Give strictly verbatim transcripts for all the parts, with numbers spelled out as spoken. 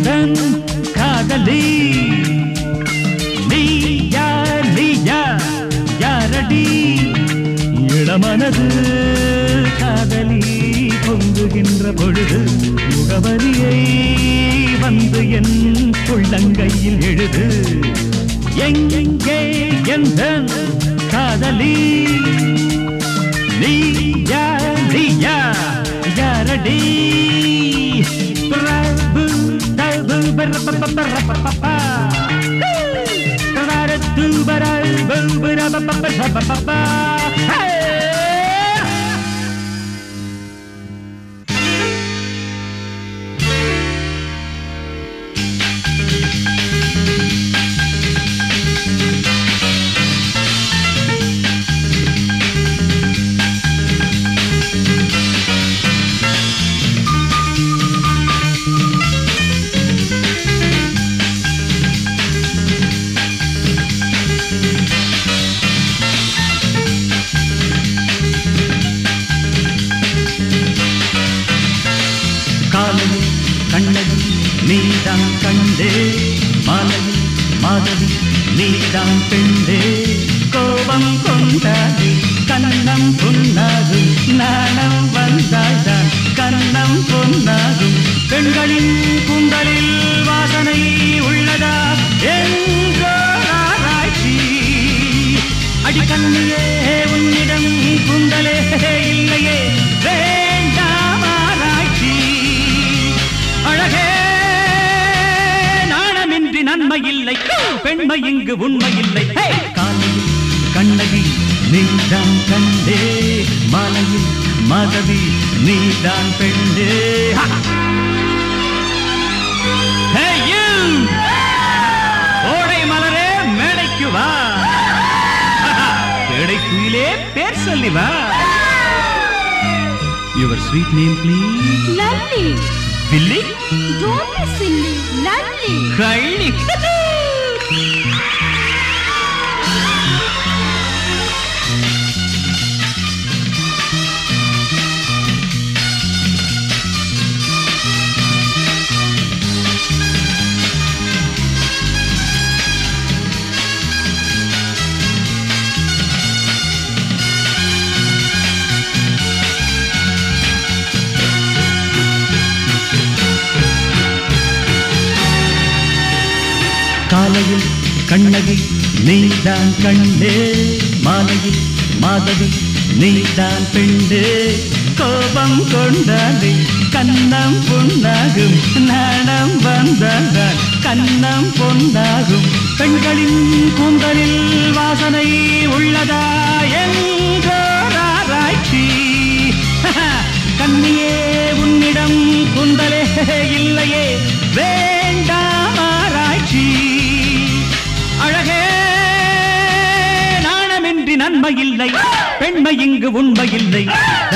எந்தன் காதலி நீயா நீயா யாரடி இளமனது காதலி பொங்குகின்ற பொழுது முகவரியை வந்து என் உள்ளங்கையில் எழுது எங்கே எந்தன் காதலி நீயா நீயா யாரடி பிரபு தபு பரபபபரபபபா கரது பரல் பரபபபபபபா கண்ணகி நீதான் கண்டே மாலவி மாதவி நீதான் பெண்டே கோபம் கொண்டாடி கண்ணம் பொன்னாகும் நாணம் வந்தால்தான் கண்ணம் பொன்னாகும் பெண்களின் கூந்தலில் வாசனை உள்ளதா என்றோ ஆராய்ச்சி அடிக்கண்ணியே உன்னிடம் கூந்தலே இல்லையே வேண்டாம் ஆராய்ச்சி அழகே நாணமின்றி நன்மை இல்லை பெண்மை இங்கு உண்மை இல்லை காலையில் கண்ணகி நீதான் கண்டே மாலையில் மாதவி நீதான் பெண்டே ஓடை மலரே மேடைக்கு வா மேடை குயிலே பேர் சொல்லி வா Your sweet name please Lovely Billy Don't be silly Lovely Kylie காலையில் கண்ணகி நீதான் கண்டே மாலையில் மாதவி நீதான் பெண்டே கோபம் கொண்டாடி கண்ணம் பொன்னாகும் நாணம் வந்தால் கண்ணம் பொன்னாகும் பெண்களின் கூந்தலில் வாசனை உள்ளதா என்றோ ஆராய்ச்சி கண்ணியே உன்னிடம் கூந்தலே இல்லையே வேண்டாம் ஆராய்ச்சி அழகே நாணமின்றி நன்மை இல்லை பெண்மை இங்கு உண்மை இல்லை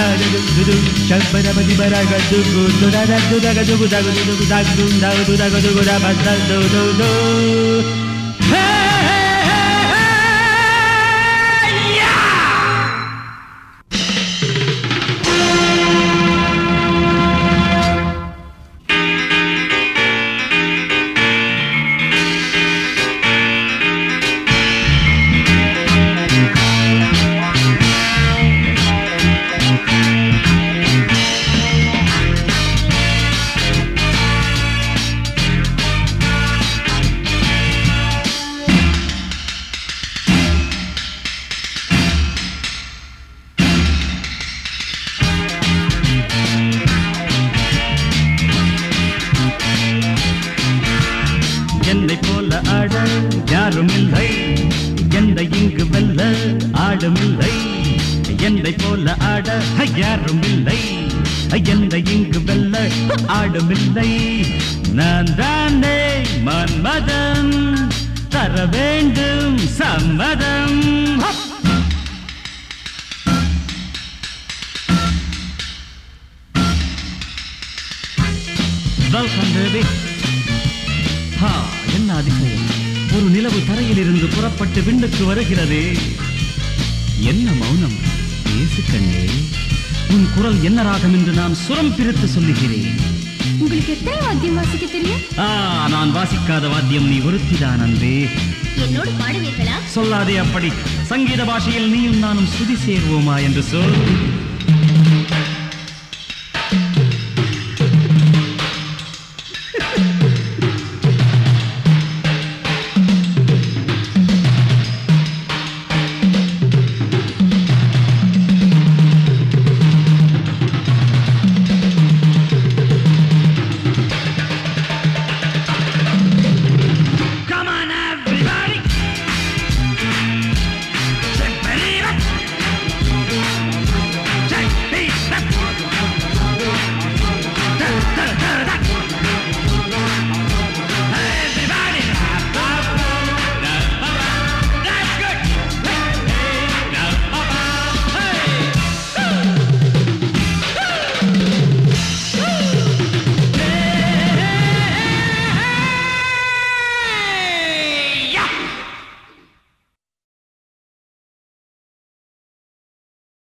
என்னை போல ஆட யாரும் இல்லை என்னை இங்கு வெல்ல ஆடும் இல்லை என்னை போல ஆட யாரும் இல்லை என்னை இங்கு வெல்ல ஆடும் இல்லை நான் தானே மன்மதன் தர வேண்டும் சம்மதம் Welcome baby ha என்ன அதிசயம் ஒரு நிலவு தரையில் இருந்து புறப்பட்டு விண்ணுக்கு வருகிறது என்ன மௌனம் பேசு கண்ணே உன் குரல் என்ன ராகம் என்று நான் சுரம் பிரித்து சொல்லுகிறேன் உங்களுக்கு எத்தனை வாத்தியம் வாசிக்க தெரியும்? ஆ, நான் வாசிக்காத வாத்தியம் நீ ஒருத்திதான் அன்பே. என்னோடு பாடுவீர்களா? சொல்லாதே அப்படி. சங்கீத பாஷையில் நீயும் நானும் சுதி சேர்வோமா என்று சொல்.